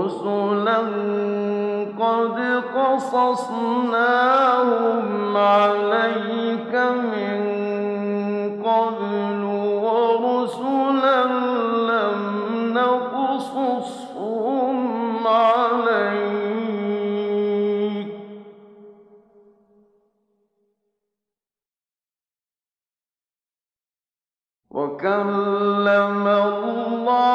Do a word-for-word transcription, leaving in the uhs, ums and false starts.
رُسُلًا قَدْ قَصَصْنَاهُمْ عَلَيْكَ مِن قَبْلُ وَرُسُلًا لَّمْ نَقْصُصْهُمْ عَلَيْكَ ۚ وَكَلَّمَ اللَّهُ